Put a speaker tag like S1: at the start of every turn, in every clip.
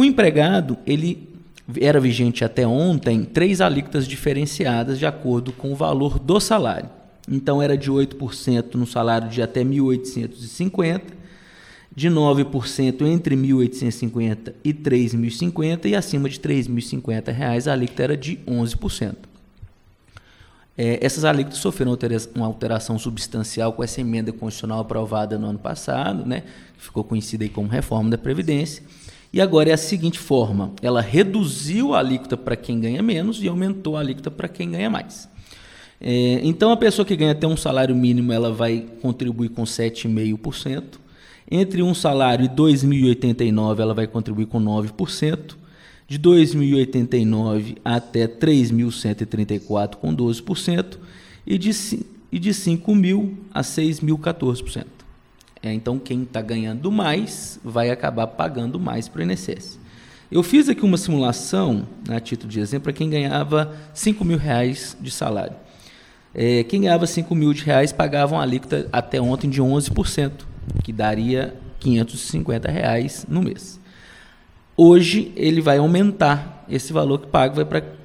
S1: O empregado, ele era vigente até ontem 3 alíquotas diferenciadas de acordo com o valor do salário. Então, era de 8% no salário de até 1.850, de 9% entre 1.850 e 3.050 e acima de R$ 3.050 a alíquota era de 11%. Essas alíquotas sofreram uma alteração substancial com essa emenda constitucional aprovada no ano passado, né, que ficou conhecida aí como reforma da Previdência, e agora é a seguinte forma: ela reduziu a alíquota para quem ganha menos e aumentou a alíquota para quem ganha mais. Então, a pessoa que ganha até um salário mínimo, ela vai contribuir com 7,5%. Entre um salário e 2.089, ela vai contribuir com 9%. De 2.089 até 3.134, com 12%. E de 5.000 a 6.000, 14%. Então, quem está ganhando mais vai acabar pagando mais para o INSS. Eu fiz aqui uma simulação, a título de exemplo, para quem ganhava R$5.000 de salário. Quem ganhava R$5.000 pagava uma alíquota até ontem de 11%, que daria R$550 no mês. Hoje ele vai aumentar esse valor que paga, vai para R$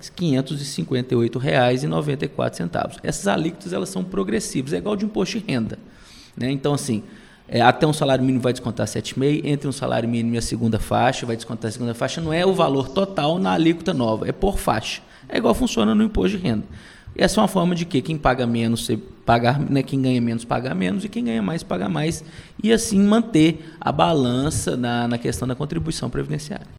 S1: 558,94. Essas alíquotas, elas são progressivas, é igual de imposto de renda, né? Então, assim, até um salário mínimo vai descontar 7,5%, entre um salário mínimo e a segunda faixa vai descontar a segunda faixa, não é o valor total na alíquota nova, é por faixa. É igual funciona no imposto de renda. Essa é uma forma de que quem paga menos pagar, né, quem ganha menos pagar menos e quem ganha mais pagar mais, e assim manter a balança na questão da contribuição previdenciária.